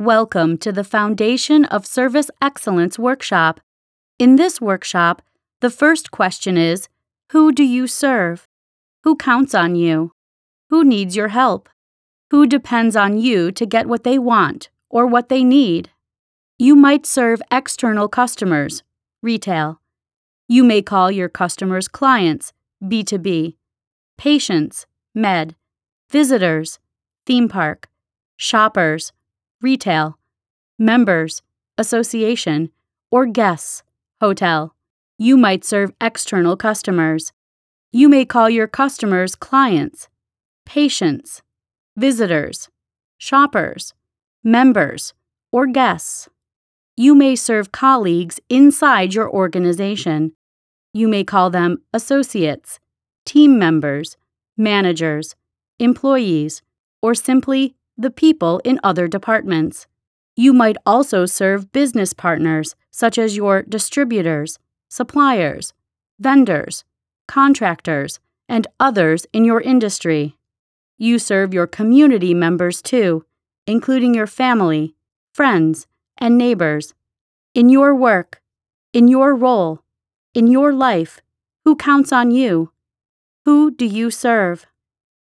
Welcome to the Foundation of Service Excellence workshop. In this workshop, the first question is, who do you serve? Who counts on you? Who needs your help? Who depends on you to get what they want or what they need? You might serve external customers, retail. You may call your customers clients, B2B, patients, med, visitors, theme park, shoppers, retail, members, association, or guests, hotel. You might serve external customers. You may call your customers clients, patients, visitors, shoppers, members, or guests. You may serve colleagues inside your organization. You may call them associates, team members, managers, employees, or simply the people in other departments. You might also serve business partners such as your distributors, suppliers, vendors, contractors, and others in your industry. You serve your community members too, including your family, friends, and neighbors. In your work, in your role, in your life, who counts on you? Who do you serve?